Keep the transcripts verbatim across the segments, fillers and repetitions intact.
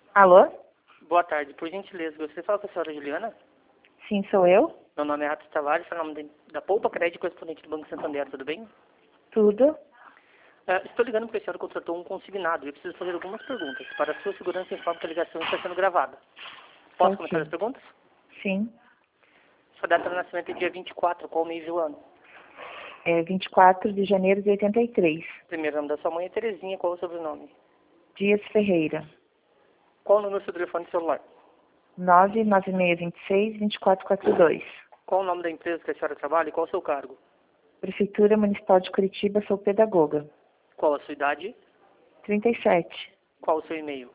Alô? Boa tarde. Por gentileza, gostaria de falar com a senhora Juliana? Sim, sou eu. Meu nome é Atos Tavares, sou nome de- da Poupa Crédito, correspondente do Banco Santander, tudo bem? Tudo? Ah, estou ligando porque a senhora contratou um consignado e eu preciso fazer algumas perguntas. Para a sua segurança, informo que a ligação está sendo gravada. Posso Tá começar ok. as perguntas? Sim. Sua data de nascimento é dia vinte e quatro, qual mês e o ano? É vinte e quatro de janeiro de oitenta e três. Primeiro nome da sua mãe é Terezinha, qual é o sobrenome? Dias Ferreira. Qual o número do seu telefone celular? nove nove seis dois seis, dois quatro quatro dois. Qual o nome da empresa que a senhora trabalha e qual o seu cargo? Prefeitura Municipal de Curitiba, sou pedagoga. Qual a sua idade? trinta e sete. Qual o seu e-mail?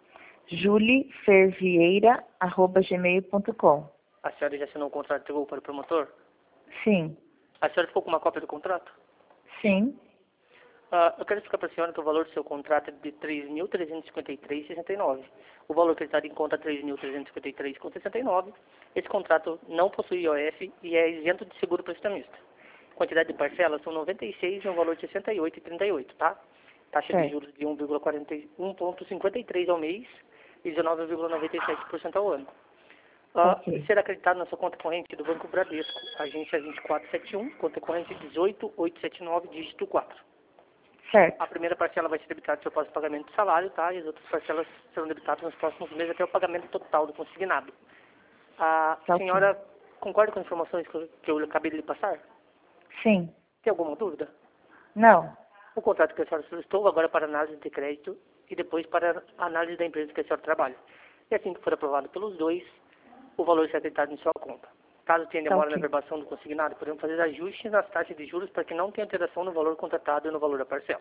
julifervieira arroba gmail ponto com. A senhora já assinou o contrato de voo para o promotor? Sim. A senhora ficou com uma cópia do contrato? Sim. Ah, eu quero explicar para a senhora que o valor do seu contrato é de três mil trezentos e cinquenta e três vírgula sessenta e nove. O valor que está em conta é três mil trezentos e cinquenta e três vírgula sessenta e nove. Esse contrato não possui I O F e é isento de seguro prestamista. Quantidade de parcelas são noventa e seis no valor de sessenta e oito vírgula trinta e oito, tá? Taxa de Certo. juros de um vírgula cinquenta e três ao mês e dezenove vírgula noventa e sete por cento ao ano. Ah, Ok. será acreditado na sua conta corrente do Banco Bradesco, agência vinte e quatro setenta e um, conta corrente dezoito mil oitocentos e setenta e nove, dígito quatro. Certo. A primeira parcela vai ser debitada do seu próximo pagamento de salário, tá? E as outras parcelas serão debitadas nos próximos meses até o pagamento total do consignado. A Tá ok. senhora concorda com as informações que eu, que eu acabei de lhe passar? Sim. Tem alguma dúvida? Não. O contrato que a senhora solicitou agora é para análise de crédito e depois para a análise da empresa que a senhora trabalha. E assim que for aprovado pelos dois, o valor será acreditado em sua conta. Caso tenha Tá demora na ok. verbação do consignado, podemos fazer ajustes nas taxas de juros para que não tenha alteração no valor contratado e no valor da parcela.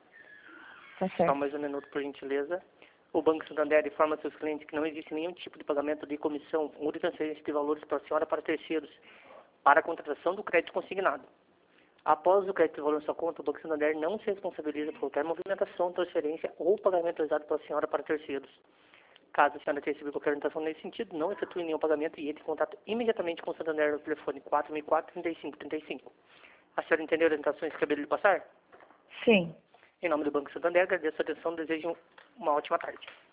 Tá Só certo. mais um minuto, por gentileza. O Banco Santander informa seus clientes que não existe nenhum tipo de pagamento de comissão ou de transferência de valores para a senhora para terceiros para a contratação do crédito consignado. Após o crédito de valor em sua conta, o Banco Santander não se responsabiliza por qualquer movimentação, transferência ou pagamento realizado pela senhora para terceiros. Caso a senhora tenha recebido qualquer orientação nesse sentido, não efetue nenhum pagamento e entre em contato imediatamente com o Santander no telefone quatro mil e quatro, trinta e cinco trinta e cinco. A senhora entendeu as orientações que acabei de lhe passar? Sim. Em nome do Banco Santander, agradeço a atenção e desejo uma ótima tarde.